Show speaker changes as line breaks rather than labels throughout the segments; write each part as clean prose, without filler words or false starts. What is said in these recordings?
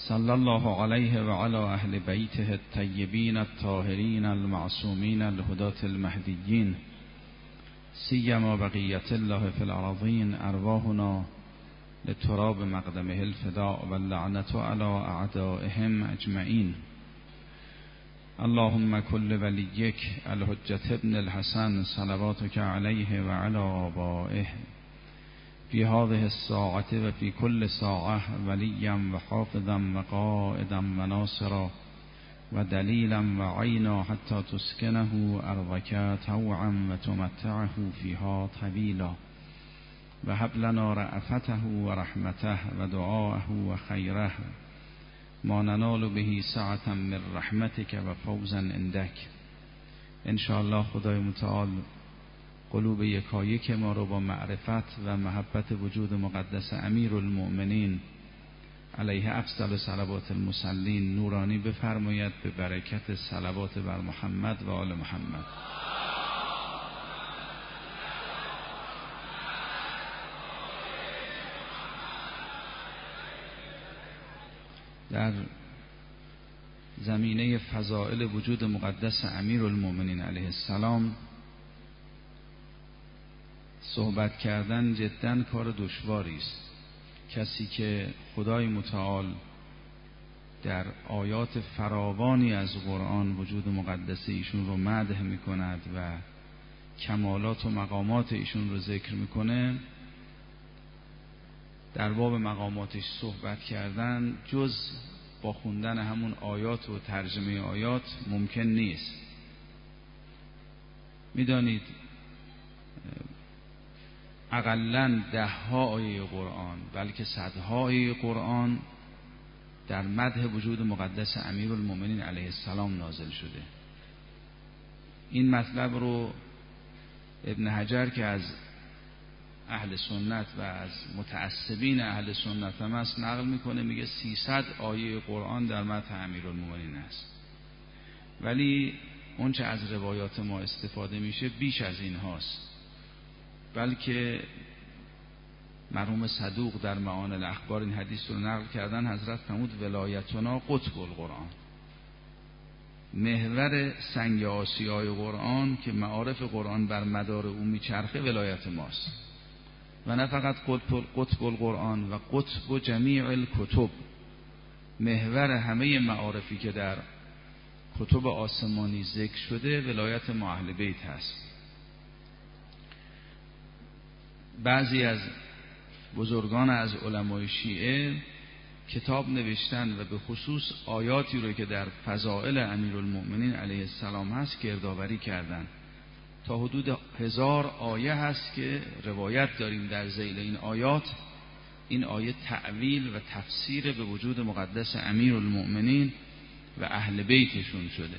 صلی الله علیه و علی اهل بیته الطیبین الطاهرین المعصومین الهداة المهدیین سیما بقیت الله فی الارضین ارواحنا لتراب مقدمه الفداء واللعنة علی اعدائهم اجمعین. اللهم كل وليك الحجة ابن الحسن صلواتك عليه وعلى آبائه في هذه الساعة وفي كل ساعة وليا وحافظا وقائدا وناصرا ودليلا وعينا حتى تسكنه أرضك طوعا وتمتعه فيها طويلا وهب لنا رأفته ورحمته ودعاءه وخيره ما ننال به سعة من رحمتك و فوزا عندك. انشاءالله خدای متعال قلوب یکایک ما رو با معرفت و محبت وجود مقدس امیرالمؤمنین علیه افضل صلوات المصلین نورانی بفرماید به برکت صلوات بر محمد و آل محمد. در زمینه فضائل وجود مقدس امیرالمؤمنین علیه السلام صحبت کردن جداً کار دشواری است. کسی که خدای متعال در آیات فراوانی از قرآن وجود مقدس ایشون رو مدح می کند و کمالات و مقامات ایشون رو ذکر می کنه، در باب مقاماتش صحبت کردن جز با خوندن همون آیات و ترجمه آیات ممکن نیست. میدانید اقلاً 10 آیه قرآن بلکه 100 آیه قرآن در مدح وجود مقدس امیرالمؤمنین علیه السلام نازل شده. این مطلب رو ابن حجر که از اهل سنت و از متعصبین اهل سنت هم است نقل میکنه، میگه 300 آیه قرآن در مدح امیرالمؤمنین است، ولی اون چه از روایات ما استفاده میشه بیش از این هاست. بلکه مرحوم صدوق در معانی الاخبار این حدیث رو نقل کردن، حضرت فرمود ولایتنا قطب القرآن، محور سنگ آسیای قرآن که معارف قرآن بر مدار او میچرخه ولایت ماست. و نه فقط قطب القرآن و قطب جمیع الکتب، محور همه معارفی که در کتب آسمانی ذکر شده ولایت ما اهل بیت هست. بعضی از بزرگان از علمای شیعه کتاب نوشتن و به خصوص آیاتی رو که در فضائل امیرالمؤمنین علیه السلام هست گردآوری کردن. تا حدود 1000 آیه هست که روایت داریم در ذیل این آیات این آیه تعویل و تفسیر به وجود مقدس امیرالمؤمنین و اهل بیتشون شده.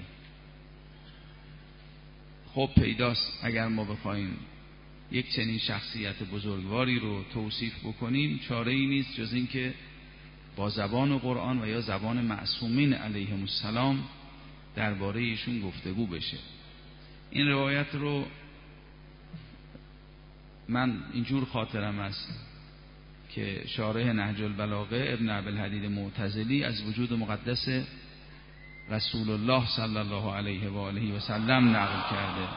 خب پیداست اگر ما بخوایم یک چنین شخصیت بزرگواری رو توصیف بکنیم چاره‌ای نیست جز این که با زبان قرآن و یا زبان معصومین علیهم السلام درباره ایشون گفتگو بشه. این روایت رو من اینجور خاطرم است که شارح نهج البلاغه ابن ابوالحدید معتزلی از وجود مقدس رسول الله صلی الله علیه و آله و سلم نقل کرده.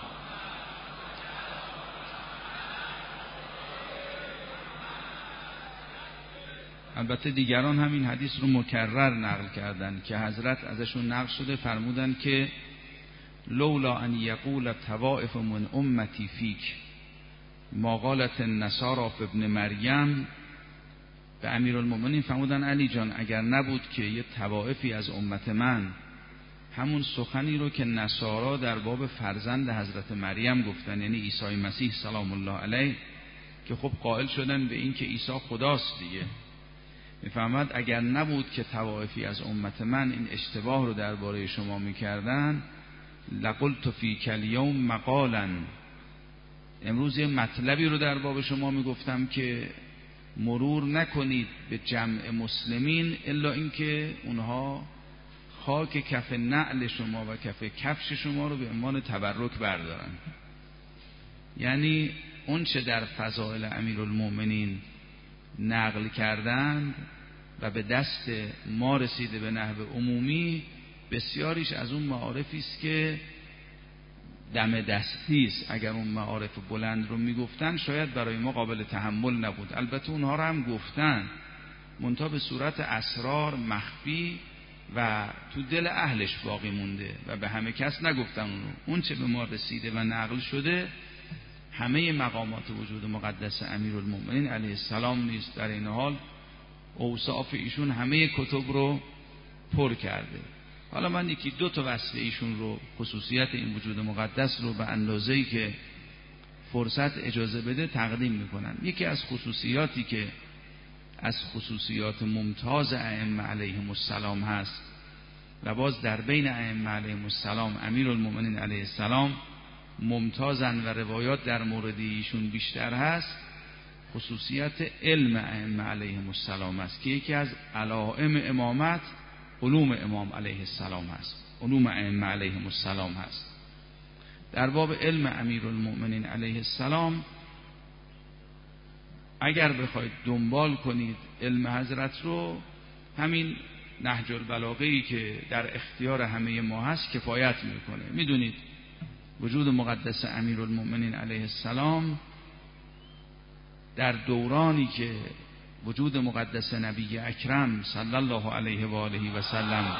البته دیگران هم این حدیث رو مکرر نقل کردن که حضرت ازشون نقل شده فرمودن که لولا ان یقول طوائف من امتی فیک ما قالت النصارى فی ابن مریم. به امیرالمؤمنین فرمودن علی جان اگر نبود که یه طوائفی از امت من همون سخنی رو که نصارا در باب فرزند حضرت مریم گفتن، یعنی عیسی مسیح سلام الله علیه، که خب قائل شدن به این که عیسی خداست دیگه، میفهمد اگر نبود که طوائفی از امت من این اشتباه رو درباره شما میکردن لقلت فیک الیوم مقالا، امروز یه مطلبی رو در باب شما میگفتم که مرور نکنید به جمع مسلمین الا اینکه اونها خاک کف نعل شما و کف کفش شما رو به عنوان تبرک بردارن. یعنی اون چه در فضائل امیرالمؤمنین نقل کردند و به دست ما رسیده به نحو عمومی، بسیاریش از اون معارفی است که دم دستی است. اگر اون معارف بلند رو میگفتن شاید برای ما قابل تحمل نبود. البته اونها رو هم گفتن، منتها به صورت اسرار مخفی و تو دل اهلش باقی مونده و به همه کس نگفتن. اون چه به ما رسیده و نقل شده همه مقامات وجود مقدس امیرالمؤمنین علیه السلام نیست. در این حال اوصاف ایشون همه کتب رو پر کرده. حالا من یکی دو تا وصف ایشون رو، خصوصیت این وجود مقدس رو به اندازه‌ای که فرصت اجازه بده تقدیم میکنم. یکی از خصوصیاتی که از خصوصیات ممتاز ائمه علیهم السلام هست و باز در بین ائمه علیهم السلام امیرالمؤمنین علیه السلام ممتازن و روایات در مورد ایشون بیشتر هست، خصوصیت علم ائمه علیهم السلام است که یکی از علائم امامت علوم امام علیه السلام هست، علوم ائمه علیهم السلام هست. در باب علم امیرالمؤمنین علیه السلام اگر بخواید دنبال کنید علم حضرت رو، همین نهج البلاغه‌ای که در اختیار همه ما هست کفایت میکنه. میدونید وجود مقدس امیرالمؤمنین علیه السلام در دورانی که وجود مقدس نبی اکرم صلی الله علیه و آله و سلم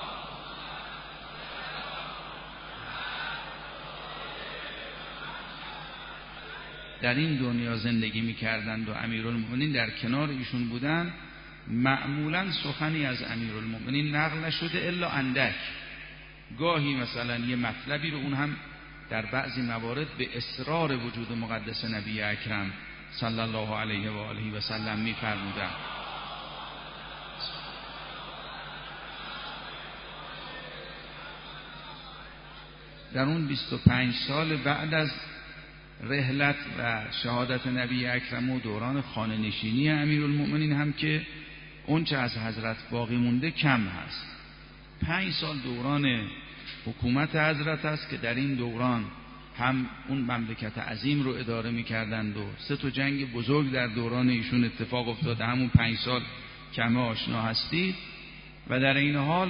در این دنیا زندگی می‌کردند و امیرالمؤمنین در کنار ایشون بودند، معمولاً سخنی از امیرالمؤمنین نقل نشده الا اندک. گاهی مثلا یه مطلبی رو اون هم در بعضی موارد به اصرار وجود مقدس نبی اکرم صلی الله علیه و آله و سلم می‌فرمودند. در اون 25 سال بعد از رحلت و شهادت نبی اکرم و دوران خانه نشینی امیرالمؤمنین هم که اون چه از حضرت باقی مونده کم هست. 5 سال دوران حکومت حضرت است که در این دوران هم اون مملکت عظیم رو اداره می‌کردند و 3 تا جنگ بزرگ در دوران ایشون اتفاق افتاده، همون 5 سال که همه آشنا هستید، و در این حال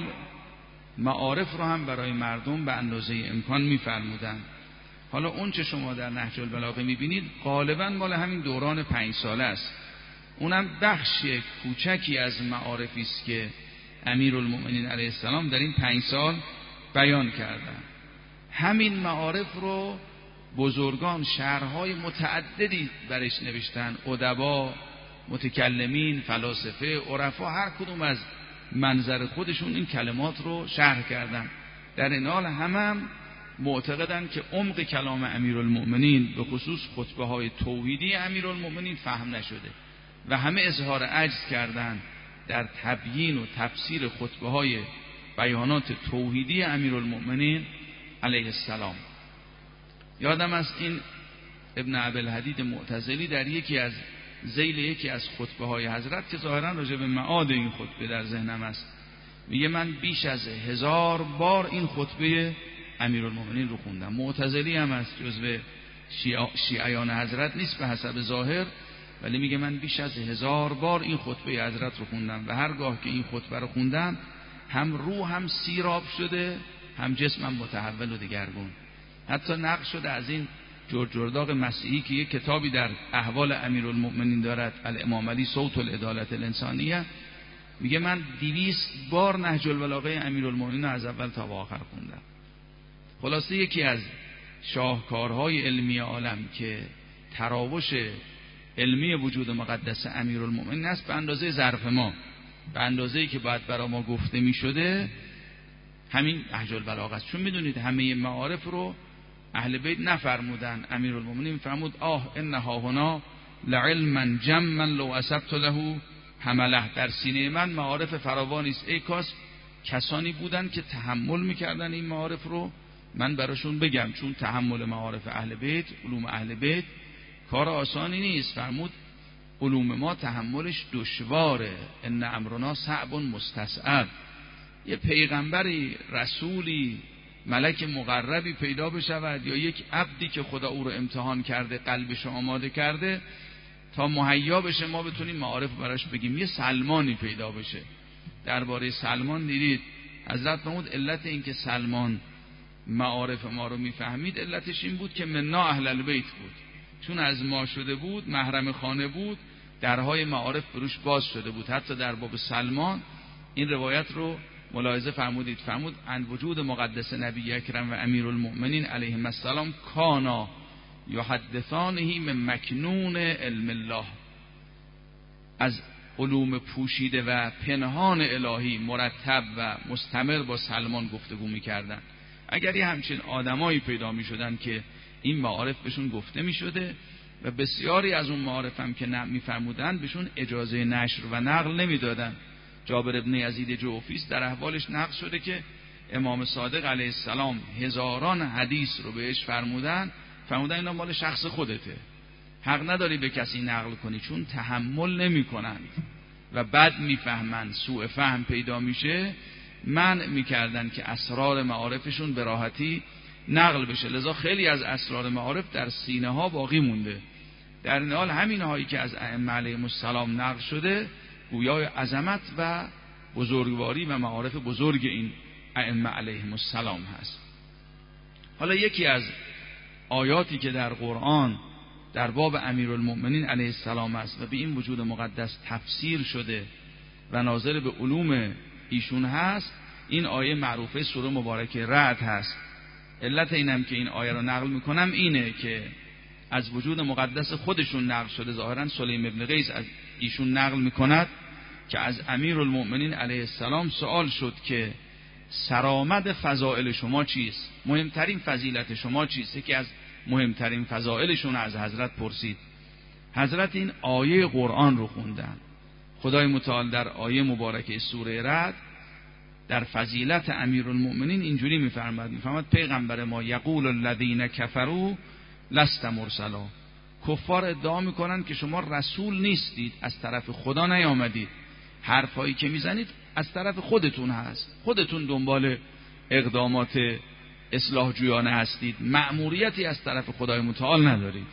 معارف رو هم برای مردم به اندازه امکان می‌فرمودند. حالا اون چه شما در نهج البلاغه می‌بینید غالباً مال همین دوران 5 ساله است. اونم بخش کوچکی از معارفی است که امیرالمؤمنین علیه السلام در این 5 سال بیان کردند. همین معارف رو بزرگان شرح‌های متعددی برش نوشتن، ادبا، متکلمین، فلاسفه، عرفا، هر کدوم از منظر خودشون این کلمات رو شرح کردن. در این حال هم معتقدن که عمق کلام امیرالمؤمنین به خصوص خطبه‌های توحیدی امیرالمؤمنین فهم نشده و همه اظهار عجز کردند در تبیین و تفسیر خطبه‌های بیانات توحیدی امیرالمؤمنین علیه السلام. یادم از این ابن ابوالحدید معتزلی در یکی از ذیل یکی از خطبه‌های حضرت که ظاهراً راجع به معاد این خطبه در ذهنم است، میگه من بیش از 1000 بار این خطبه امیرالمؤمنین رو خوندم. معتزلی هم است، جزو شیعیان حضرت نیست به حسب ظاهر، ولی میگه من بیش از 1000 بار این خطبه حضرت رو خوندم و هرگاه که این خطبه رو خوندم هم روحم سیراب شده هم جسمم متحول و دگرگون. حتی نقل شده از این جرجرداغ مسیحی که یک کتابی در احوال امیرالمؤمنین دارد، الامام علی صوت العدالت الانسانیه، میگه من 200 بار نهج البلاغه امیرالمؤمنین از اول تا آخر خوندم. خلاصه یکی از شاهکارهای علمی عالم که تراوش علمی وجود مقدس امیرالمؤمنین است به اندازه ظرف ما، به اندازه‌ای که باید برای ما گفته می شده، همین نهج البلاغه است. چون میدونید همه معارف رو اهل بیت نفرمودن، امیرالمؤمنین فرمود انها هنا لعلما جما لو اصبت له حمله. در سینه من معارف فراوانی است، ای کاش کسانی بودن که تحمل میکردن این معارف رو من براشون بگم، چون تحمل معارف اهل بیت، علوم اهل بیت کار آسانی نیست. فرمود علوم ما تحملش دشواره، ان امرنا صعب مستصعب. یه پیغمبری، رسولی، ملک مقربی پیدا بشود یا یک عبدی که خدا او رو امتحان کرده، قلبش رو آماده کرده، تا مهیا بشه ما بتونیم معارف براش بگیم. یه سلمانی پیدا بشه. درباره سلمان دیدید حضرت فرمود علت این که سلمان معارف ما رو میفهمید علتش این بود که منا اهل البیت بود، چون از ما شده بود، محرم خانه بود، درهای معارف بروش باز شده بود. حتی در باب سلمان این روایت رو ملاحظه فرمودید، فرمود عن وجود مقدس نبی اکرم و امیرالمؤمنین علیهم السلام کانا یحدثانه من مکنون علم الله، از علوم پوشیده و پنهان الهی مرتب و مستمر با سلمان گفتگو می‌کردند. اگر یه همچین آدمایی پیدا می‌شدن که این معارف بهشون گفته می‌شده و بسیاری از اون معارف هم که می‌فرمودن بهشون اجازه نشر و نقل نمی‌دادن. جابر ابن یزید جوفیس در احوالش نقل شده که امام صادق علیه السلام هزاران حدیث رو بهش فرمودن اینا مال شخص خودته، حق نداری به کسی نقل کنی، چون تحمل نمی‌کنند و بد میفهمند، سوء فهم پیدا میشه، منع میکردن که اسرار معارفشون به راحتی نقل بشه. لذا خیلی از اسرار معارف در سینه ها باقی مونده. در این حال همین هایی که از ائمه علیهم السلام نقل شده گویای عظمت و بزرگواری و معارف بزرگ این ائمه علیهم السلام هست. حالا یکی از آیاتی که در قرآن در باب امیرالمؤمنین علیه السلام است و به این وجود مقدس تفسیر شده و ناظر به علوم ایشون هست، این آیه معروفه سوره مبارکه رعد هست. علت اینم که این آیه رو نقل میکنم اینه که از وجود مقدس خودشون نقل شده. ظاهرا سلیم ابن قیس از ایشون نقل میکند که از امیرالمؤمنین علیه السلام سوال شد که سرآمد فضائل شما چیست؟ مهمترین فضیلت شما چیست؟ یکی از مهمترین فضائلشون از حضرت پرسید. حضرت این آیه قرآن رو خوندن. خدای متعال در آیه مبارکه سوره رعد در فضیلت امیرالمؤمنین اینجوری میفرماد پیغمبر ما یقول الذین کفروا لست مرسلا، کفار ادعا میکنن که شما رسول نیستید، از طرف خدا نیامدید، حرفایی که میزنید از طرف خودتون هست، خودتون دنبال اقدامات اصلاح جویانه هستید، مأموریتی از طرف خدای متعال ندارید.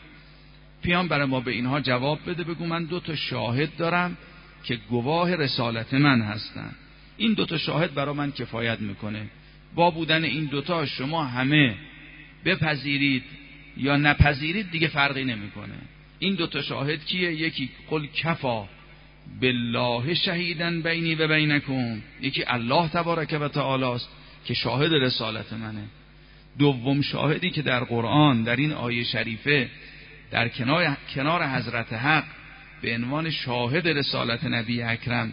پیامبر ما به اینها جواب بده، بگو من 2 شاهد دارم که گواه رسالت من هستن، این 2 شاهد برای من کفایت میکنه. با بودن این 2 شما همه بپذیرید یا نپذیرید دیگه فرقی نمیکنه. این 2 شاهد کیه؟ یکی قل کفا بالله شهیدن بینی و بینکم، یکی الله تبارک و تعالی است که شاهد رسالت منه. دوم شاهدی که در قرآن در این آیه شریفه در کنار حضرت حق به عنوان شاهد رسالت نبی اکرم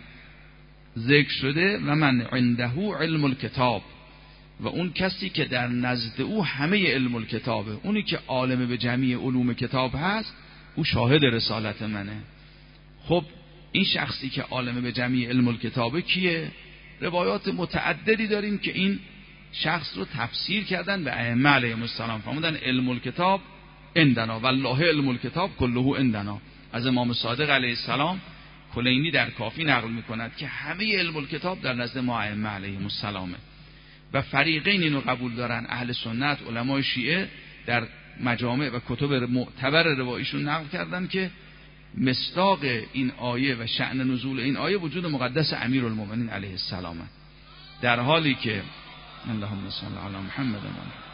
ذکر شده و من عنده علم الکتاب، و اون کسی که در نزد او همه علم الکتابه، اونی که عالم به جمعی علوم کتاب هست، او شاهد رسالت منه. خب این شخصی که عالم به جمعی علم الکتابه کیه؟ روایات متعددی داریم که این شخص رو تفسیر کردن به ائمه علیهم السلام، فرمودن علم الکتاب عندنا والله علم الکتاب کله عندنا. از امام صادق علیه السلام کلینی در کافی نقل میکند که همه علم الکتاب در نزد ما ائمه علیهم السلامه. و فریقین اینو قبول دارن، اهل سنت، علمای شیعه در مجامع و کتب معتبر روایشون نقل کردن که مصداق این آیه و شأن نزول این آیه وجود مقدس امیرالمؤمنین علیه السلام، در حالی که اللهم صل علی محمد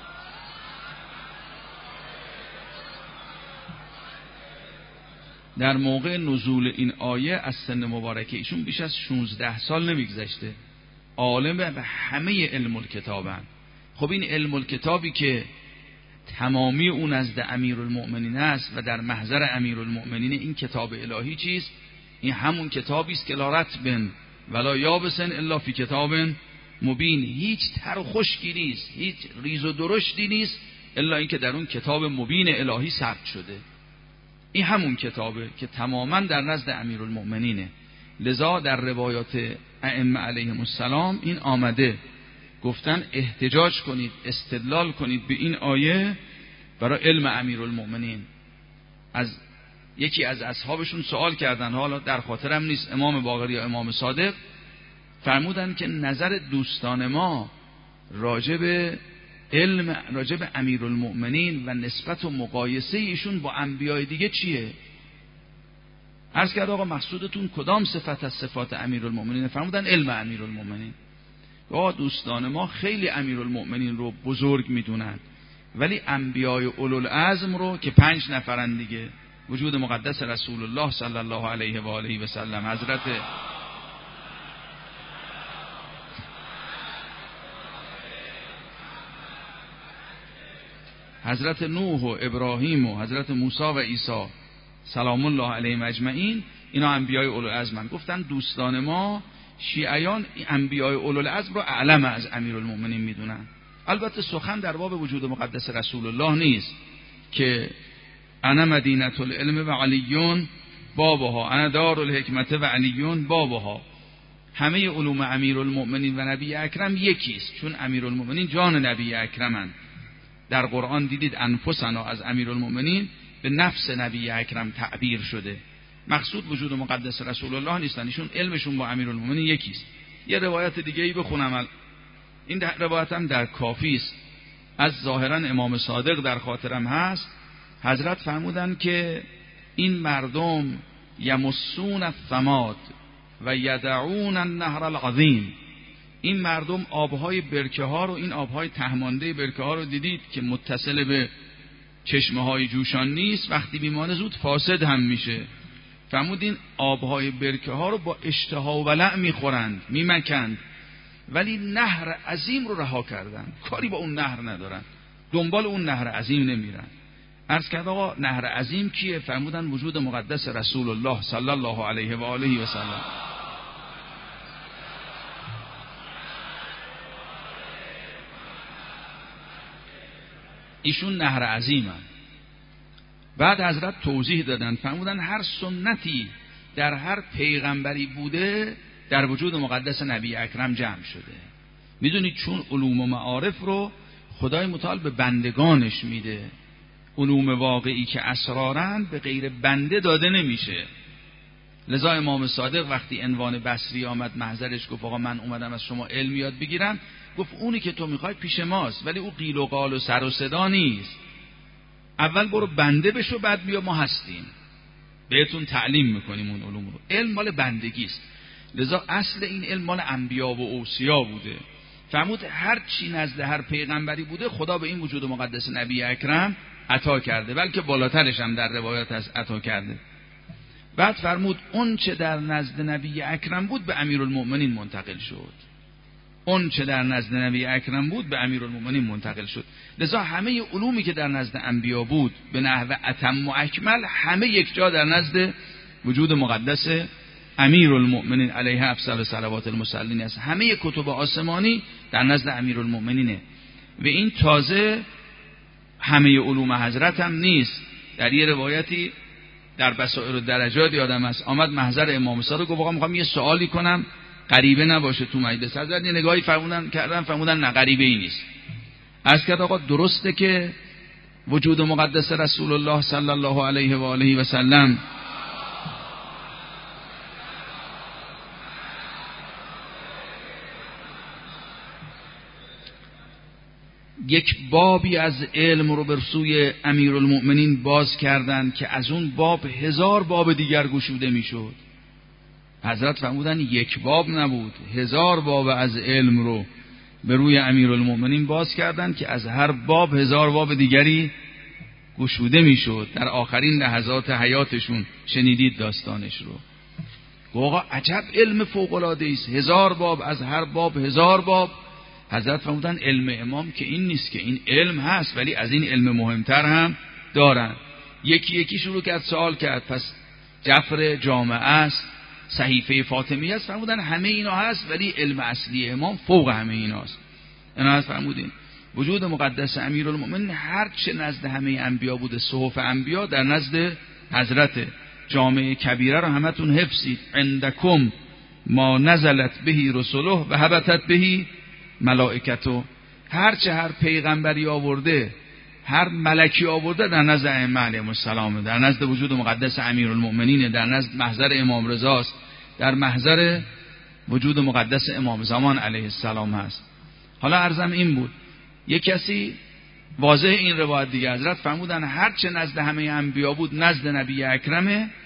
در موقع نزول این آیه از سن مبارکه ایشون بیش از 16 سال نمیگذشته، عالم به همه علم الکتابن. خب این علم الکتابی که تمامی اون نزد امیرالمؤمنین است و در محضر امیرالمؤمنین، این کتاب الهی چیست؟ این همون کتابی است که لا رطب ولا یابس الا فی کتاب مبین، هیچ تر و خشکی نیست، هیچ ریز و درشتی نیست الا این که در اون کتاب مبین الهی ثبت شده. این همون کتابه که تماما در نزد امیرالمؤمنینه. لذا در روایات ائمه علیهم السلام این آمده، گفتن احتجاج کنید، استدلال کنید به این آیه برای علم امیرالمؤمنین. از یکی از اصحابشون سوال کردن، حالا در خاطرم نیست امام باقر یا امام صادق، فرمودن که نظر دوستان ما راجع به علم، راجع به امیرالمؤمنین و نسبت و مقایسه ایشون با انبیای دیگه چیه؟ عرض کرد آقا مقصودتون کدام صفت از صفات امیرالمؤمنین؟ فرمودن علم امیرالمؤمنین. آقا دوستان ما خیلی امیرالمؤمنین رو بزرگ میدونن، ولی انبیای اولوالعزم رو که 5 نفرن دیگه، وجود مقدس رسول الله صلی الله علیه و آله و سلم، حضرت نوح و ابراهیم و حضرت موسی و عیسی سلام الله علیهم اجمعین، اینا انبیای اولوالعزم. گفتن دوستان ما شیعیان انبیای اولوالعزم رو اعلم از امیرالمؤمنین میدونن. البته سخن در باب وجود مقدس رسول الله نیست که انا مدینه العلم و علیون بابها، انا دار الحکمت و علیون بابها. همه علوم امیرالمؤمنین و نبی اکرم یکیست، چون امیرالمؤمنین جان نبی اکرمند. در قرآن دیدید انفسنا از امیرالمؤمنین به نفس نبی اکرم تعبیر شده. مقصود وجود مقدس رسول الله نیستن، ایشون علمشون با امیرالمؤمنین یکیست. یه روایت دیگه ای بخونم، این روایت هم در کافی است، از ظاهرا امام صادق در خاطرم هست. حضرت فرمودن که این مردم یمسون الثماد و یدعون النهر العظیم، این مردم آبهای برکه ها رو، این آبهای تهمانده برکه ها رو دیدید که متصل به چشمه های جوشان نیست، وقتی بیمانه زود فاسد هم میشه. فرمودین آبهای برکه ها رو با اشتها و ولع میخورند، میمکند، ولی نهر عظیم رو رها کردن، کاری با اون نهر ندارن، دنبال اون نهر عظیم نمیرن. عرض کرد آقا نهر عظیم کیه؟ فرمودن وجود مقدس رسول الله صلی الله علیه و آله و سلم. ایشون نهر عظیمن. بعد حضرت توضیح دادن، فرمودن هر سنتی در هر پیغمبری بوده در وجود مقدس نبی اکرم جمع شده. میدونید چون علوم و معارف رو خدای متعال به بندگانش میده، علوم واقعی که اسرارن به غیر بنده داده نمیشه. لذا امام صادق وقتی عنوان بصری آمد محضرش گفت آقا من اومدم از شما علم یاد بگیرم، گفت اونی که تو میخوای پیش ماست، ولی او قیل و قال و سر و صدا نیست. اول برو بنده بشو، بعد بیا ما هستیم بهتون تعلیم میکنیم اون علوم رو. علم مال بندگیست. لذا اصل این علم مال انبیا و اوصیا بوده. فرمود هر چی نزد هر پیغمبری بوده خدا به این وجود مقدس نبی اکرم عطا کرده، بلکه بالاترش هم در روایات از عطا کرده. بعد فرمود اون چه در نزد نبی اکرم بود به امیرالمؤمنین منتقل شد، اون چه در نزد نبی اکرم بود به امیرالمؤمنین منتقل شد. لذا همه علومی که در نزد انبیا بود به نحو اتم و اکمل، همه یک جا در نزد وجود مقدس امیرالمؤمنین علیه افضل صلوات المسلمین است. همه کتب آسمانی در نزد امیرالمؤمنینه. و این تازه همه علوم حضرت هم نیست. در یه روایتی در بصائر الدرجات یادم است آمد محضر امام صادق گفت آقا میخوام یه سوالی کنم غریبه نباشه تو مجلس. حضرت یه نگاهی فرمودن نه غریبه ای نیست. عرض کرد آقا درسته که وجود مقدس رسول الله صلی الله علیه و آله و سلم یک بابی از علم رو بر سوی امیرالمؤمنین باز کردند که از اون باب 1000 باب دیگر گشوده میشد. حضرت فرمودن یک باب نبود، 1000 باب از علم رو به روی امیرالمؤمنین باز کردند که از هر باب 1000 باب دیگری گشوده میشد. در آخرین لحظات حیاتشون شنیدید داستانش رو. آقا عجب علم فوق العاده است، 1000 باب از هر باب 1000 باب. حضرت فرمودن علم امام که این نیست، که این علم هست ولی از این علم مهمتر هم دارن. یکی یکی شروع کرد سوال کرد، پس جفر جامعه است، صحیفه فاطمی است. فرمودن همه اینا هست ولی علم اصلی امام فوق همه ایناست. اینا هست. فرمودین وجود مقدس امیرالمؤمنین هر چه نزد همه انبیا بوده، صحف انبیا در نزد حضرت. جامعه کبیره رو همتون حفظید. عندکم ما نزلت بهی رسوله و هبطت بهی ملائکتو. هر چه هر پیغمبری آورده، هر ملکی آورده در نزد ائمه علیهم السلام، در نزد وجود مقدس امیرالمؤمنین، در نزد محضر امام رضاست، در محضر وجود مقدس امام زمان علیه السلام هست. حالا عرضم این بود، یک کسی واضح این روایت دیگه حضرت فرمودن هر چه نزد همه انبیا بود نزد نبی اکرمه،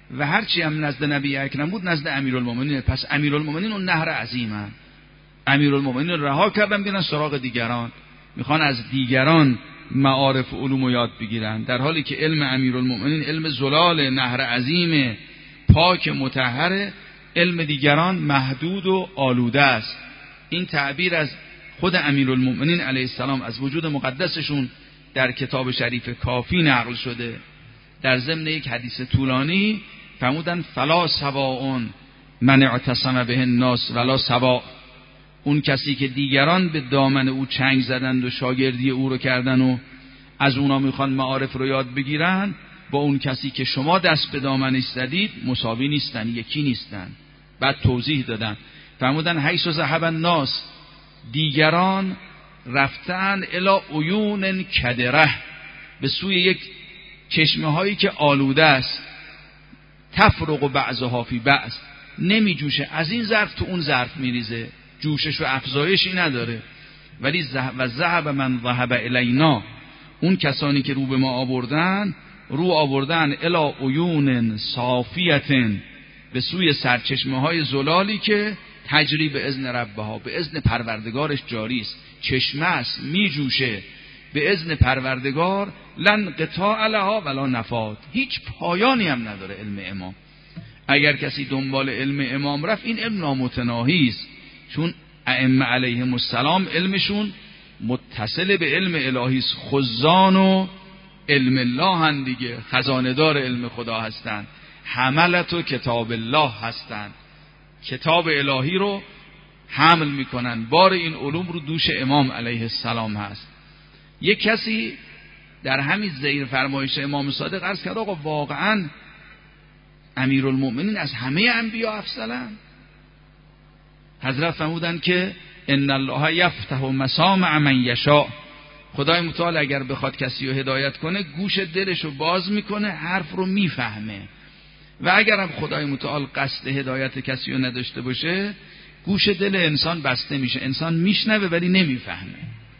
و هرچی هم نزد نبی اکرم بود نزد امیرالمومنین. پس امیرالمومنین اون نهر عظیمن. امیرالمومنین رها کردن بیان سراغ دیگران، میخوان از دیگران معارف و علوم رو یاد بگیرن، در حالی که علم امیرالمومنین علم زلال نهر عظیم پاک مطهر، علم دیگران محدود و آلوده است. این تعبیر از خود امیرالمومنین علیه السلام از وجود مقدسشون در کتاب شریف کافی نقل شده. در ضمن یک حدیث طولانی فرمودن فلا سواء من اعتصم به الناس ولا سواء، اون کسی که دیگران به دامن او چنگ زدند و شاگردی او رو کردن و از اونا میخوان معارف رو یاد بگیرن، با اون کسی که شما دست به دامنش زدید مساوی نیستن، یکی نیستن. بعد توضیح دادن فرمودن حیث ذهب الناس، دیگران رفتن الی عیون کدره، به سوی یک چشمه هایی که آلوده است، تفرق بعضها فی بعض، نمی جوشه، از این ظرف تو اون ظرف میریزه، جوشش و افزایشی نداره. ولی و ذهب من ذهب الینا، اون کسانی که رو به ما آوردن، رو آوردن الی عیون صافیتن، به سوی سرچشمه های زلالی که تجری به اذن ربها، به اذن پروردگارش جاری است، چشمه است می جوشه به اذن پروردگار، لن قطاع لها ولا نفاد، هیچ پایانی هم نداره علم امام. اگر کسی دنبال علم امام رفت این علم نامتناهی است، چون ائمه علیهم السلام علمشون متصل به علم الهی است، خزان و علم الله هستند دیگه، خزانه دار علم خدا هستند، حملت و کتاب الله هستند، کتاب الهی رو حمل میکنن، بار این علوم رو دوش امام علیه السلام هست. یک کسی در همین زیر فرمایش امام صادق عرض کرد آقا واقعا امیرالمؤمنین از همه انبیا افضلن؟ حضرت فرمودن که ان الله یفتح مسامع من یشاء، خدای متعال اگر بخواد کسی رو هدایت کنه گوش دلش رو باز میکنه، حرف رو میفهمه، و اگر هم خدای متعال قصد هدایت کسی رو نداشته باشه گوش دل انسان بسته میشه، انسان میشنوه ولی نمیفهمه.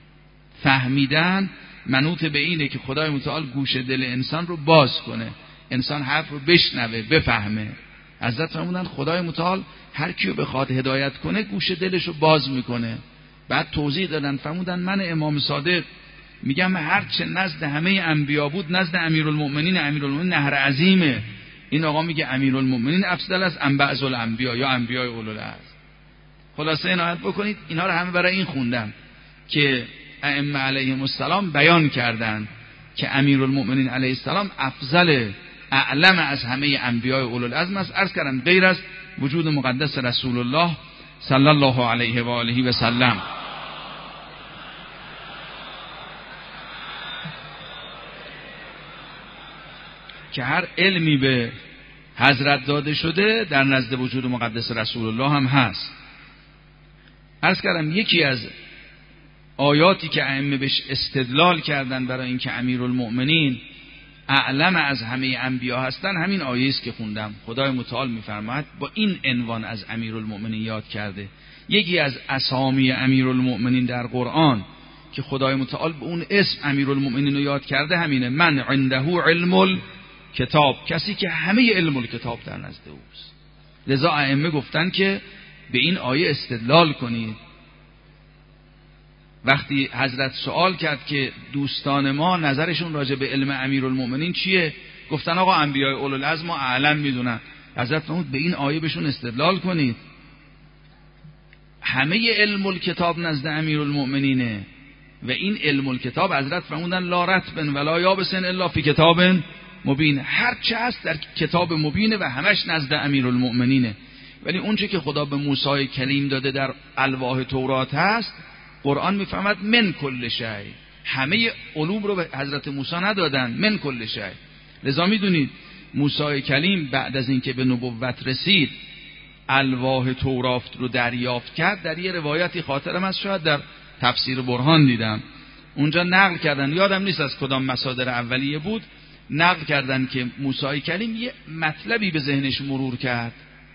فهمیدن منوط به اینه که خدای متعال گوش دل انسان رو باز کنه، انسان حرف رو بشنوه بفهمه. حضرت فرمودن خدای متعال هر کیو بخواد هدایت کنه گوش دلش رو باز میکنه. بعد توضیح دادن فرمودن من امام صادق میگم هر چه نزد همه انبیا بود نزد امیرالمؤمنین نهر عظیمه. این آقا میگه امیرالمؤمنین افضل است ام بعض الانبیا یا انبیاء اولوالعزم. خلاصه عنایت بکنید اینا رو همه برای این خوندم که ائمه علیهم السلام بیان کردند که امیرالمؤمنین علیه السلام افضل اعلم از همه انبیاء اولوالعزم است، عرض کردم غیر از وجود مقدس رسول الله صلی الله علیه و آله و سلم. که هر علمی به حضرت داده شده در نزد وجود مقدس رسول الله هم هست. عرض کردم یکی از آیاتی که ائمه بهش استدلال کردن برای اینکه امیرالمؤمنین اعلم از همه انبیا هستن همین آیه است که خوندم. خدای متعال میفرماید با این عنوان از امیرالمؤمنین یاد کرده. یکی از اسامی امیرالمؤمنین در قرآن که خدای متعال به اون اسم امیرالمؤمنین رو یاد کرده همینه، من عنده علم الکتاب، کسی که همه علم الکتاب در نزد اوست. لذا ائمه گفتن که به این آیه استدلال کنید. وقتی حضرت سوال کرد که دوستان ما نظرشون راجع به علم امیرالمؤمنین چیه، گفتن آقا انبیاء اولوالعزم اعلم میدونن. حضرت فرمود به این آیه بهشون استدلال کنید، همه علم الکتاب نزد امیرالمؤمنینه و این علم الکتاب حضرت فرمودن لا رطب ولا یابس الا فی کتاب مبین، هر چه هست در کتاب مبینه و همش نزد امیرالمؤمنینه. ولی اونچه که خدا به موسی کلیم داده در الواح تورات هست، قرآن میفهمد من کل شی، همه علوم رو به حضرت موسی ندادن، من کل شی. لذا میدونید موسی کلیم بعد از اینکه به نبوت رسید الواح تورات رو دریافت کرد، در یه روایتی خاطرم از شاید در تفسیر برهان دیدم اونجا نقل کردن، یادم نیست از کدام مصادر اولیه بود، نقل کردن که موسی کلیم یه مطلبی به ذهنش مرور کرد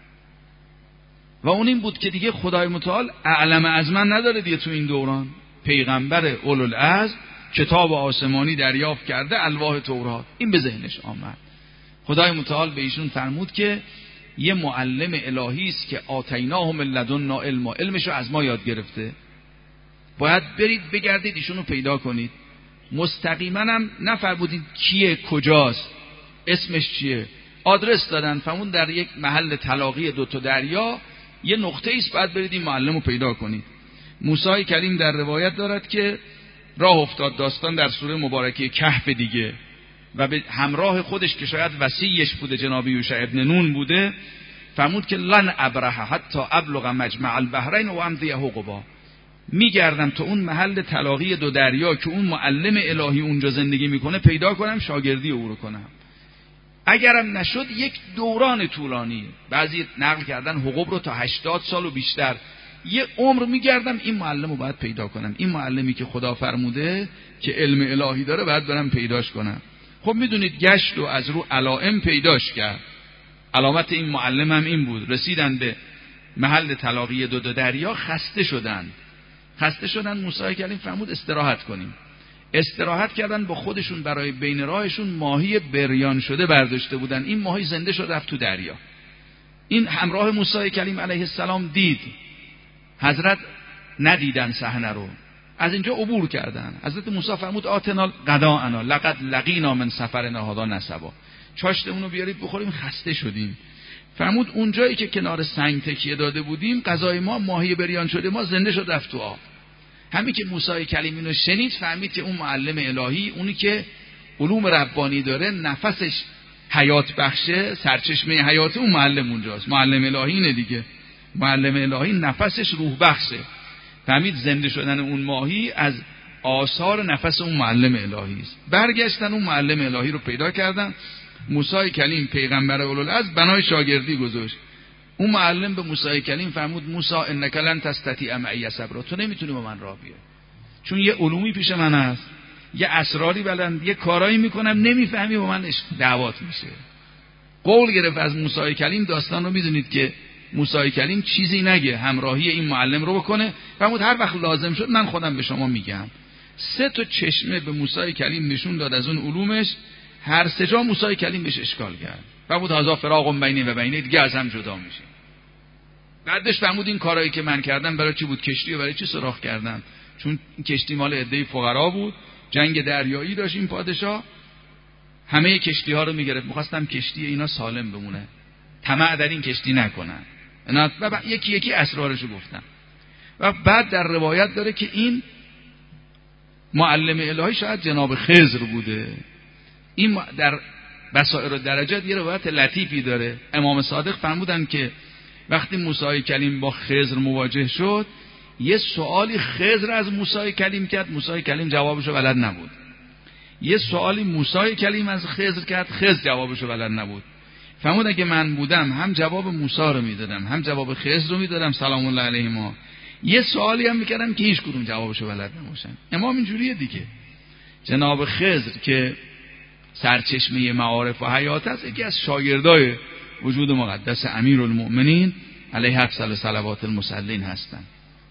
و اون این بود که دیگه خدای متعال اعلم از من نداره دیگه، تو این دوران پیغمبر اولوالعزم کتاب آسمانی دریافت کرده، الواح تورات، این به ذهنش آمد خدای متعال به ایشون فرمود که یه معلم الهی است که آتیناه من لدنا علما، علمشو از ما یاد گرفته، باید برید بگردید ایشونو پیدا کنید. مستقیما هم نفرمودید کیه، کجاست، اسمش چیه، آدرس دادن، فرمود در یک محل تلاقی دو تا دریا یه نقطه ایست، باید برید این معلم رو پیدا کنید. موسی کلیم در روایت دارد که راه افتاد، داستان در سوره مبارکه کهف دیگه، و به همراه خودش که شاید وصیش بوده جناب یوشع ابن نون بوده، فرمود که لن ابرح حتی ابلغ مجمع البحرین و امضی حقبا، میگردم تا اون محل تلاقی دو دریا که اون معلم الهی اونجا زندگی میکنه پیدا کنم، شاگردی او رو کنم. اگرم نشد یک دوران طولانی، بعضی نقل کردن حقوق رو تا 80 سال و بیشتر، یه عمر میگردم این معلم رو باید پیدا کنم، این معلمی که خدا فرموده که علم الهی داره باید برم پیداش کنم. خب میدونید گشت و از رو علائم پیداش کرد. علامت این معلم هم این بود، رسیدن به محل تلاقی دو دریا، خسته شدن موسی کلیم فرمود استراحت کنیم. استراحت کردن، با خودشون برای بین راهشون ماهی بریان شده برداشته بودن. این ماهی زنده شد رفت تو دریا. این همراه موسی کلیم علیه السلام دید، حضرت ندیدن صحنه رو، از اینجا عبور کردن. حضرت موسی فرمود آتنا غداءنا لقد لقینا من سفرنا هذا نصبا، چاشتمون رو بیارید بخوریم، خسته شدیم. فرمود اونجایی که کنار سنگ تکیه داده بودیم، غذای ما ماهی بریان شده ما زنده شد رفت تو آب. همین که موسی کلیم اینو شنید فهمید که اون معلم الهی، اونی که علوم ربانی داره، نفسش حیات بخشه، سرچشمه حیات اون معلم اونجاست. معلم الهی اینه دیگه، معلم الهی نفسش روح بخشه. فهمید زنده شدن اون ماهی از آثار نفس اون معلم الهی است. برگشتن اون معلم الهی رو پیدا کردن. موسی کلیم پیغمبر اولوالعزم بنای شاگردی گذاشت. اون معلم به موسی کلیم فرمود موسی انک لن تستطیع معی صبرا، تو نمیتونی با من راه بیای، چون یه علومی پیش من هست، یه اسراری بلند، یه کارایی میکنم نمیفهمی، با من دعوات میشه. قول گرفت از موسی کلیم. داستان رو میدونید که موسی کلیم چیزی نگه، همراهی این معلم رو بکنه. فرمود هر وقت لازم شد من خودم به شما میگم. 3 تا چشمه به موسی کلیم نشون داد از اون علومش، هر 3 جا موسی کلیم بهش اشکال کرد. فرمود هذا فراق بینی و بینه، دیگه از هم جدا میشه. بعدش فرمود این کارایی که من کردم برای چی بود؟ کشتی رو برای چی سوراخ کردم؟ چون این کشتی مال عده فقرا بود، جنگ دریایی داشت این پادشاه، همه کشتی ها رو میگرفت، می‌خواستم کشتی اینا سالم بمونه، طمع در این کشتی نکنن. اینا یکی یکی اسرارشو گفتم. و بعد در روایت داره که این معلم الهی شاید جناب خضر بوده. این در بصائر الدرجات یه روایت لطیفی داره. امام صادق فرمودن که وقتی موسی کلیم با خضر مواجه شد، یه سوالی خضر از موسی کلیم کرد، موسی کلیم جوابشو بلد نبود. یه سوالی موسی کلیم از خضر کرد، خضر جوابشو بلد نبود. فرمود اگه من بودم هم جواب موسی رو میدادم هم جواب خضر رو میدادم سلام الله علیهما. یه سوالی هم میکردم که هیچ کدوم جوابشو بلد نباشن. امام اینجوریه دیگه. جناب خضر که سرچشمه معارف و حیات است، یکی از شاگردای وجود مقدس امیرالمؤمنین علیه افضل صلوات المصلین هستند.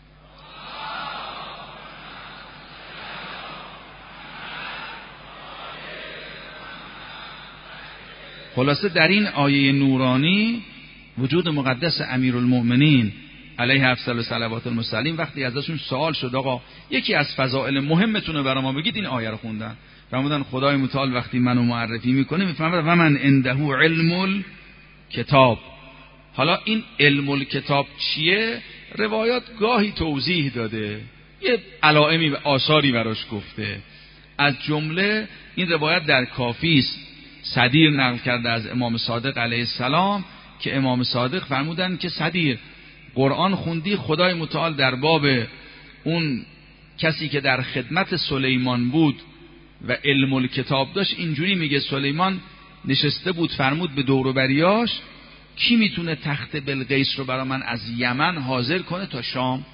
خلاصه در این آیه نورانی وجود مقدس امیرالمؤمنین علیه افضل صلوات المصلین، وقتی ازشون سوال شد آقا یکی از فضائل مهمتون رو برام بگید، این آیه رو خوندن. فرمودن خدای متعال وقتی منو معرفی میکنه میفهمه و من عنده علم الکتاب. حالا این علم الکتاب چیه؟ روایات گاهی توضیح داده، یه علائمی و آثاری براش گفته. از جمله این روایت در کافی است، صدیر نقل کرده از امام صادق علیه السلام که امام صادق فرمودن که صدیر قرآن خوندی؟ خدای متعال در باب اون کسی که در خدمت سلیمان بود و علم الکتاب داشت اینجوری میگه سلیمان نشسته بود، فرمود به دور و بریاش کی میتونه تخت بلقیس رو برای من از یمن حاضر کنه تا شام؟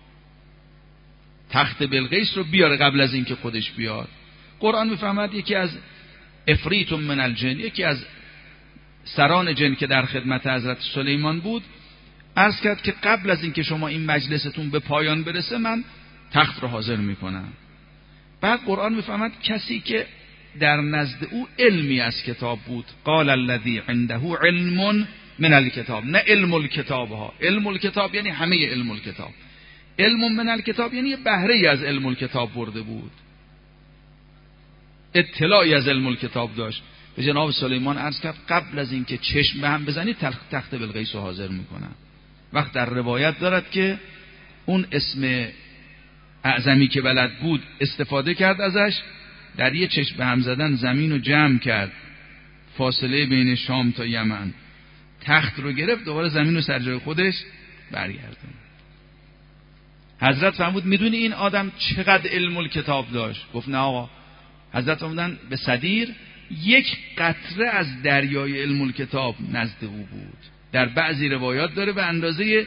تخت بلقیس رو بیاره قبل از اینکه خودش بیاد. قرآن میفهمد یکی از افریت من الجن، یکی از سران جن که در خدمت حضرت سلیمان بود، عرض کرد که قبل از اینکه شما این مجلستون به پایان برسه من تخت رو حاضر میکنم. بعد قرآن میفهمد کسی که در نزد او علمی از کتاب بود. قال الذی عنده علم من الکتاب، نه علم الکتاب ها. علم الکتاب یعنی همه علم الکتاب. علم من الکتاب یعنی بهره از علم الکتاب برده بود، اطلاعی از علم الکتاب داشت. به جناب سلیمان عرض کرد قبل از اینکه چشم به هم بزنید تخت بلقیس رو حاضر میکنم. وقت در روایت دارد که اون اسم اعظمی که بلد بود استفاده کرد ازش، در یه چشم به هم زدن زمین رو جمع کرد، فاصله بین شام تا یمن، تخت رو گرفت، دوباره زمین رو سر جای خودش برگردون. حضرت فرمود میدونی این آدم چقدر علم الکتاب داشت؟ گفت نه آقا. حضرت فرمودن به صدیر یک قطره از دریای علم الکتاب نزد او بود. در بعضی روایات داره به اندازه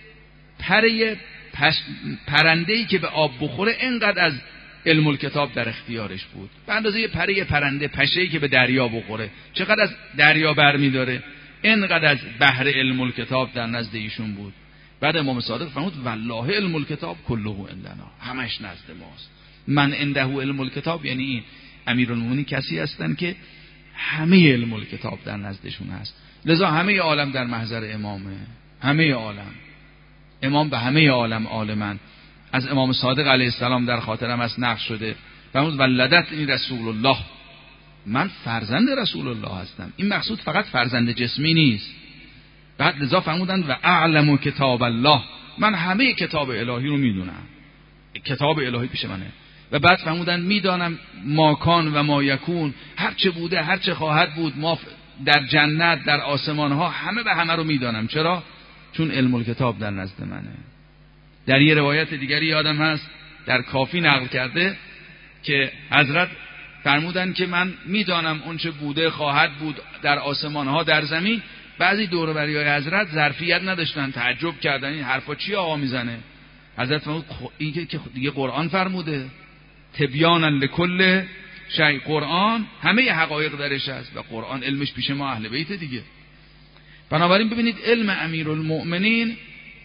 پرنده‌ای که به آب بخوره اینقدر از علم الکتاب در اختیارش بود. به اندازه پرنده پشه‌ای که به دریا بخوره چقدر از دریا برمی داره، اینقدر از بحر علم الکتاب در نزد ایشون بود. بعد امام صادق فرمود والله علم الکتاب کله عندنا، همش نزد ماست. من عنده علم الکتاب یعنی این امیرالمومنین کسی هستن که همه علم الکتاب در نزدشون هست. لذا همه عالم در محضر امامه، همه عالم. امام به همه عالم عالمن. از امام صادق علیه السلام در خاطرم از نقل شده فرمود ولدتنی رسول الله، من فرزند رسول الله هستم. این مقصود فقط فرزند جسمی نیست. بعد لذا فرمودند و اعلم کتاب الله، من همه کتاب الهی رو میدونم، کتاب الهی پیش منه. و بعد فرمودند میدانم ماکان و ما یکون، هر چه بوده هر چه خواهد بود، ما در جنت در آسمان ها همه به همه رو میدانم. چرا؟ چون علم الکتاب در نزد منه. در یه روایت دیگری یادم هست در کافی نقل کرده که حضرت فرمودن که من میدانم اون چه بوده خواهد بود در آسمان ها در زمین. بعضی دور و بریای حضرت ظرفیت نداشتن، تعجب کردن این حرفا چی آقا میزنه. حضرت فرمود این که دیگه قرآن فرموده تبیانا لکل شیء، قرآن همه حقایق درش هست و قرآن علمش پیش ما اهل بیت دیگه. بنابراین ببینید علم امیرالمؤمنین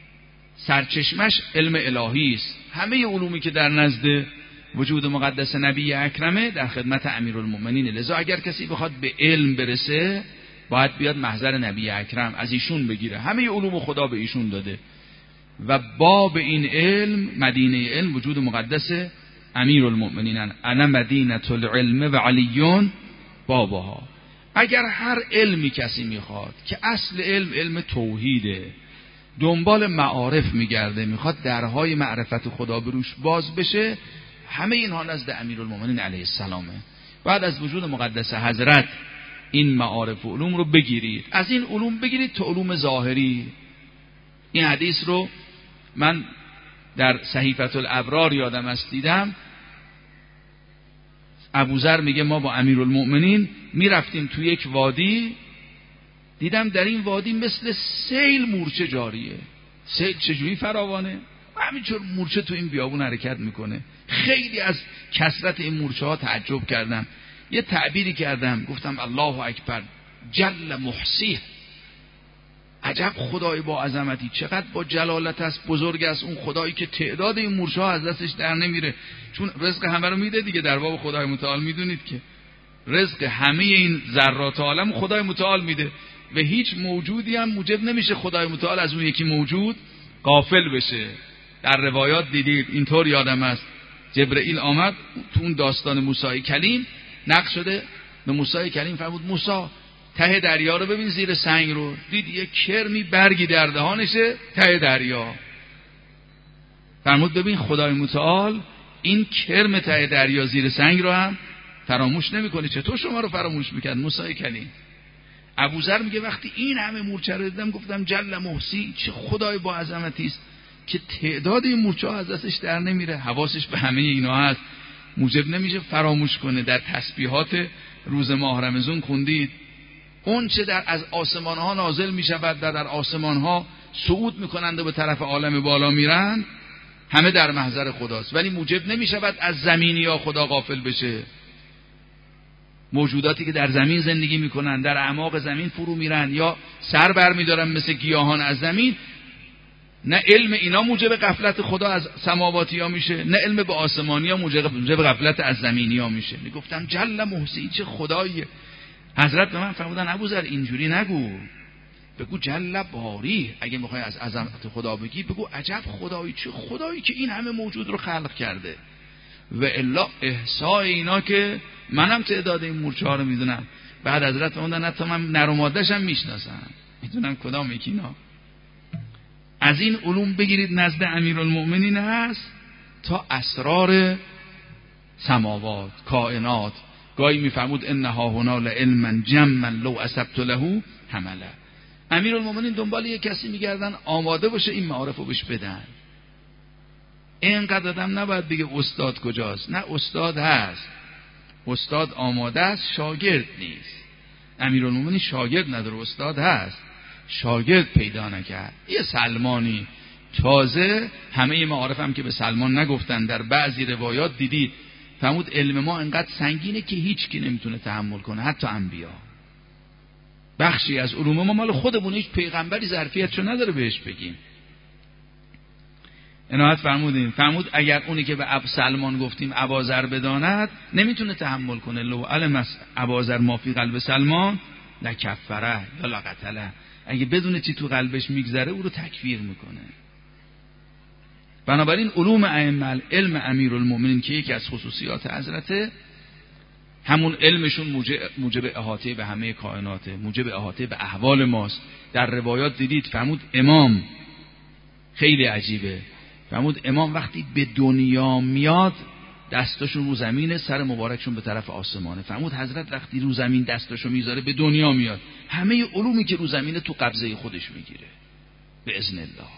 سرچشمش علم الهی است. همه علومی که در نزد وجود مقدس نبی اکرمه در خدمت امیرالمؤمنین. لذا اگر کسی بخواد به علم برسه باید بیاد محضر نبی اکرم، از ایشون بگیره. همه علوم خدا به ایشون داده و باب این علم، مدینه علم، وجود مقدس امیرالمؤمنین. انا مدینه العلم و علیون بابها. اگر هر علمی کسی میخواد که اصل علم توحیده، دنبال معارف میگرده، میخواد درهای معرفت خدا بروش باز بشه، همه اینها نزد امیرالمؤمنین علیه السلامه. بعد از وجود مقدس حضرت این معارف و علوم رو بگیرید، از این علوم بگیرید تا علوم ظاهری. این حدیث رو من در صحیفه الابرار یادم است دیدم. ابوذر میگه ما با امیرالمؤمنین میرفتیم تو یک وادی، دیدم در این وادی مثل سیل مورچه جاریه. سیل چجوری فراوانه؟ همینطور مورچه تو این بیابون حرکت میکنه. خیلی از کثرت این مورچه ها تعجب کردم. یه تعبیری کردم، گفتم الله اکبر جل محصیه، عجب خدای با عظمتی، چقدر با جلالت است، بزرگ است اون خدایی که تعداد این مورچه ها از دستش در نمیره. چون رزق همه رو میده دیگه، در باب خدای متعال میدونید که رزق همه این ذرات عالم خدای متعال میده و هیچ موجودی هم موجب نمیشه خدای متعال از اون یکی موجود غافل بشه. در روایات دیدید اینطور یادم است جبرئیل آمد تو اون داستان موسی کلیم نقل شده، به موسی کلیم فرمود موسی ته دریا رو ببین، زیر سنگ رو دید یک کرمی برگی در دهانشه ته دریا. فرمود ببین خدای متعال این کرم ته دریا زیر سنگ رو هم فراموش نمیکنه، چطور شما رو فراموش میکرد موسی کلیم؟ ابوذر میگه وقتی این همه مورچه رو دیدم گفتم جل محصی، چه خدای با عظمتی است که تعداد این مورچه ها از دستش در نمیره، حواسش به همه اینا هست، موجب نمیشه فراموش کنه. در تسبیحات روز ماه رمضان خوندید اون چه از آسمان ها نازل میشود و در آسمان ها صعود میکنند و به طرف عالم بالا میرند، همه در محضر خداست، ولی موجب نمیشود از زمینی یا خدا غافل بشه. موجوداتی که در زمین زندگی میکنن، در اعماق زمین فرو میرن یا سر بر میدارن مثل گیاهان از زمین، نه علم اینا موجب غفلت خدا از سماواتی ها میشه، نه علم به آسمانی ها موجب غفلت از زمینی ها میشه. میگفتم جل محسی چه خداییه. حضرت به من فرمودن ابوذر اینجوری نگو، بگو جل باری. اگه میخوای از عظمت خدا بگی بگو عجب خدایی، چه خدایی که این همه موجود رو خلق کرده. و الا احصای اینا که منم تعداد این مورچه ها رو میدونم. بعد حضرت فرمودن حتی من نر و ماده‌ش هم میشناسم، میدونم کدام یکینا. از این علوم بگیرید نزد امیرالمؤمنین هست تا اسرار سماوات کائنات. گاهی میفرمود انها هنا لعلما جما لو اصبت له حمله. امیرالمؤمنین دنبال یک کسی میگردن آماده باشه این معارف رو بهش بدن. اینقدر آدم نباید بگه استاد کجاست. نه، استاد هست، استاد آماده است، شاگرد نیست. امیرالمؤمنین شاگرد نداره، استاد هست، شاگرد پیدا نکرد. یه سلمانی تازه، همه معارف هم که به سلمان نگفتن، در بعضی روایات دیدید فرمود علم ما انقدر سنگینه که هیچ کی نمیتونه تحمل کنه، حتی انبیا. بخشی از علوم ما مال خودمون، هیچ پیغمبری ظرفیتشو نداره بهش بگیم. عنایت فرمودیم. فرمود اگر اونی که به سلمان گفتیم اباذر بداند نمیتونه تحمل کنه. لو علم اباذر ما فی قلب سلمان لکفره یا لقتله. اگه بدونه چی تو قلبش میگذره او رو تکفیر میکنه. بنابراین علوم ائمه، علم امیرالمؤمنین که یکی از خصوصیات حضرته، همون علمشون موجب احاطه به همه کائناته، موجب احاطه به احوال ماست. در روایات دیدید فرمود امام، خیلی عجیبه، فرمود امام وقتی به دنیا میاد دستاشون رو زمینه، سر مبارکشون به طرف آسمانه. فرمود حضرت وقتی رو زمین دستاشو میذاره به دنیا میاد، همه علومی که رو زمینه تو قبضه خودش میگیره به اذن الله.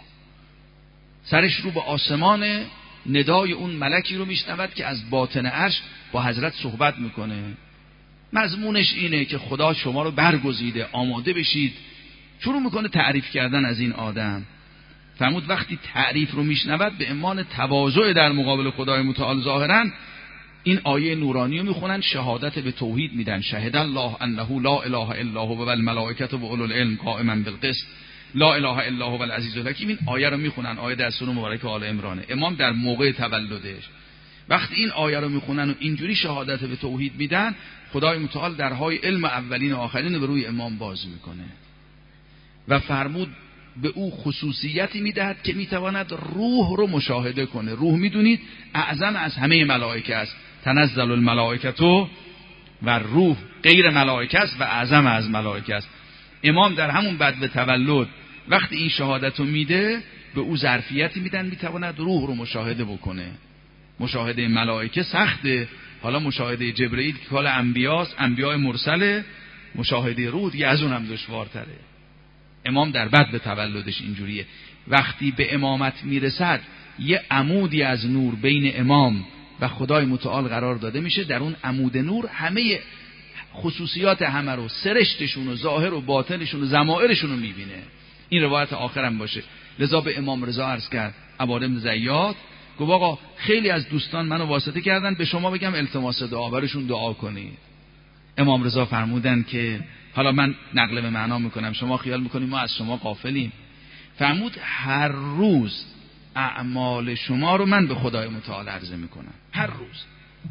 سرش رو به آسمانه، ندای اون ملکی رو میشنود که از باطن عرش با حضرت صحبت میکنه. مضمونش اینه که خدا شما رو برگزیده، آماده بشید. شروع میکنه تعریف کردن از این آدم. فرمود وقتی تعریف رو میشنود به امان تواضع در مقابل خدای متعال ظاهرا این آیه نورانی رو میخونن، شهادت به توحید میدن. شهد الله انه لا اله الا هو و الملائکه و اولو العلم قائما بالقسط لا اله الا هو العزیز الحکیم. این آیه رو میخونن، آیه در سوره مبارکه آل عمران. امام در موقع تولدش وقتی این آیه رو میخونن و اینجوری شهادت به توحید میدن، خدای متعال درهای علم اولین و آخرین به روی امام باز میکنه و فرمود به او خصوصیتی میدهد که میتواند روح رو مشاهده کنه. روح میدونید اعظم از همه ملائکه است. تنزل الملائکه و روح غیر ملائکه است و اعظم از ملائکه است. امام در همون بعد به تولد وقتی این شهادت رو میده به او ظرفیتی میدن میتواند روح رو مشاهده بکنه. مشاهده ملائکه سخته، حالا مشاهده جبرئیل که کال انبیاست، انبیاء مرسله، مشاهده روح دیگه از اونم دشوارتره. امام در بعد به تولدش اینجوریه. وقتی به امامت میرسد یه عمودی از نور بین امام و خدای متعال قرار داده میشه. در اون عمود نور همه خصوصیات همه رو، سرشتشون و ظاهر و باطنشون و ضمائرشون رو میبینه. این روایت آخرم باشه. لذا به امام رضا عرض کرد عباد بن زیاد، گفت آقا خیلی از دوستان منو واسطه کردن به شما بگم التماس دعا، برشون دعا کنید. امام رضا فرمودن که حالا من نقل به معنا میکنم، شما خیال میکنیم ما از شما غافلیم. فرمود هر روز اعمال شما رو من به خدای متعال عرضه میکنم. هر روز.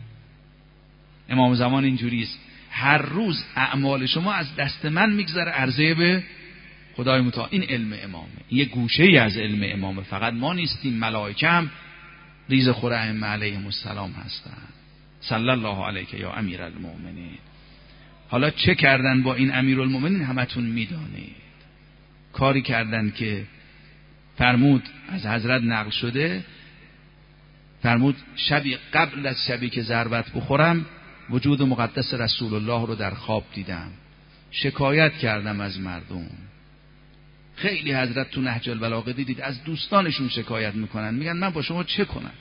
امام زمان اینجوریست، هر روز اعمال شما از دست من میگذره عرضه به خدای متعال. این علم امامه، یه گوشه ای از علم امامه. فقط ما نیستیم، ملائکه هم ریز خور ائمه علیهم السلام هستن. صلی الله علیک یا امیرالمؤمنین. حالا چه کردن با این امیرالمؤمنین همتون میدانید. کاری کردن که فرمود از حضرت نقل شده، فرمود شبی قبل از شبی که ضربت بخورم وجود مقدس رسول الله رو در خواب دیدم، شکایت کردم از مردم. خیلی حضرت تو نهج البلاغه دیدید از دوستانشون شکایت میکنن، میگن من با شما چه کنم.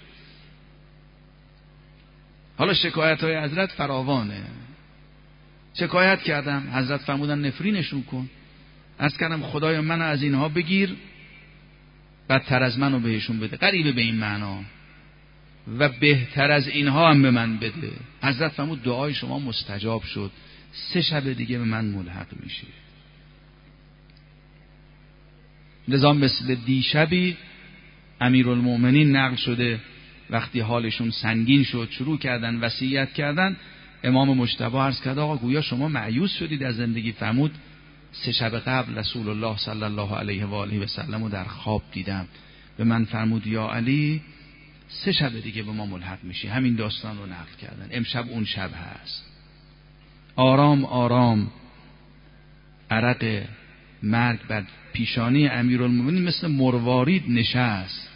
حالا شکایت های حضرت فراوانه. شکایت کردم، حضرت فرمودن نفرینشون کن. عرض کردم خدای من از اینها بگیر، بدتر از منو بهشون بده، قریب به این معنا، و بهتر از اینها هم به من بده. حضرت فرمود دعای شما مستجاب شد، 3 شب دیگه به من ملحق میشه. لذا مثل دیشبی امیرالمؤمنین نقل شده وقتی حالشون سنگین شد شروع کردن وصیت کردن. امام مجتبی عرض کرد آقا گویا شما مایوس شدید از زندگی. فرمود 3 شب قبل رسول الله صلی الله علیه و آله و سلم رو در خواب دیدم. به من فرمود یا علی 3 شب دیگه به ما ملحق میشی. همین داستان رو نقل کردن. امشب اون شب هست. آرام آرام عرق مرگ بر پیشانی امیرالمومنین مثل مروارید نشست.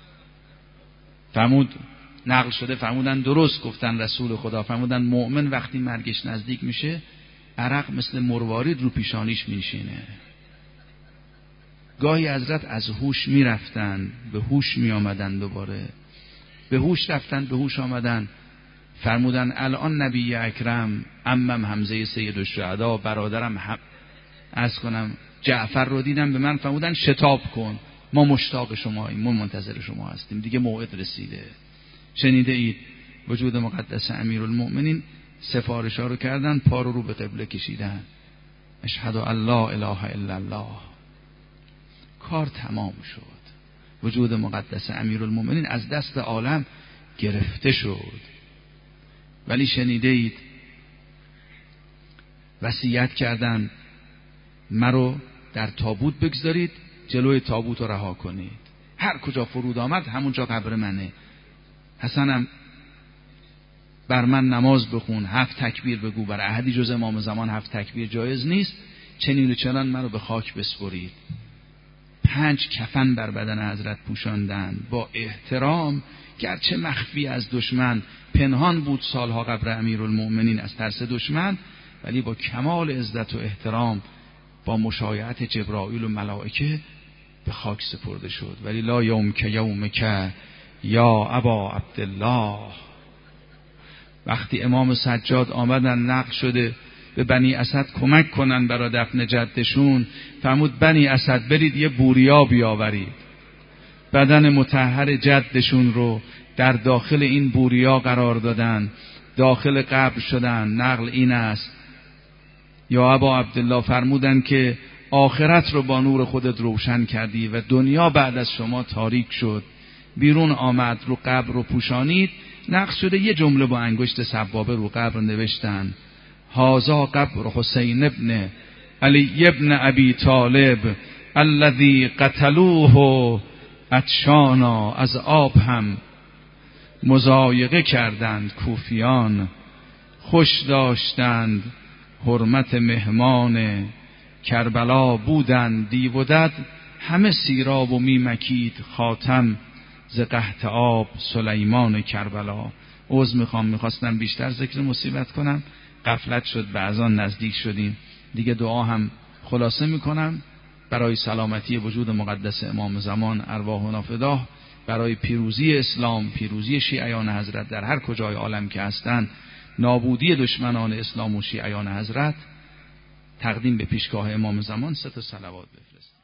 فرمود نقل شده فرمودن درست گفتن رسول خدا. فرمودن مؤمن وقتی مرگش نزدیک میشه عرق مثل مروارید رو پیشانیش میشینه. گاهی حضرت از هوش میرفتن به هوش میآمدن، دوباره به هوش رفتن به هوش آمدن. فرمودن الان نبی اکرم عمم حمزه سید الشهدا برادرم عرض کنم جعفر رو دیدم. به من فرمودن شتاب کن، ما مشتاق شماییم، ما منتظر شما هستیم، دیگه موعد رسیده. شنیده اید وجود مقدس امیرالمؤمنین سفارش ها رو کردن، پا رو به قبله کشیدن، اشهد ان لا اله الا الله. کار تمام شد. وجود مقدس امیرالمؤمنین از دست عالم گرفته شد. ولی شنیده اید وصیت کردن مرو در تابوت بگذارید، جلوی تابوت رو رها کنید، هر کجا فرود آمد همونجا قبر منه. حسنم بر من نماز بخون، 7 تکبیر بگو. بر احدی جز امام زمان 7 تکبیر جایز نیست. چنین و چنان منو به خاک بسپرید. 5 کفن بر بدن حضرت پوشاندن با احترام، گرچه مخفی از دشمن، پنهان بود سالها قبر امیرالمؤمنین از ترس دشمن، ولی با کمال عزت و احترام با مشایعت جبرائیل و ملائکه به خاک سپرده شد. ولی لا یومک یومک یا ابا عبدالله. وقتی امام سجاد آمدن نقل شده به بنی اسد کمک کنن برای دفن جدشون، فرمود بنی اسد برید یه بوریا بیاورید. بدن مطهر جدشون رو در داخل این بوریا قرار دادن، داخل قبر شدن. نقل این است یا ابا عبدالله فرمودن که آخرت رو با نور خودت روشن کردی و دنیا بعد از شما تاریک شد. بیرون آمد، رو قبر رو پوشانید. نقش شده یه جمله با انگشت سبابه رو قبر نوشتن هازا قبر حسین ابن علی ابن ابی طالب الذی قتلوه عطشانا. از آب هم مضایقه کردند کوفیان، خوش داشتند حرمت مهمان. کربلا بودند دیو و دد، همه سیراب و میمکید خاتم ز قحط آب سلیمان کربلا. میخواستم بیشتر ذکر مصیبت کنم، غفلت شد، به اذان نزدیک شدیم دیگه. دعا هم خلاصه میکنم برای سلامتی وجود مقدس امام زمان ارواحنا فداه، برای پیروزی اسلام، پیروزی شیعیان حضرت در هر کجای عالم که هستند، نابودی دشمنان اسلام و شیعیان حضرت. تقدیم به پیشگاه امام زمان 3 صلوات بفرست.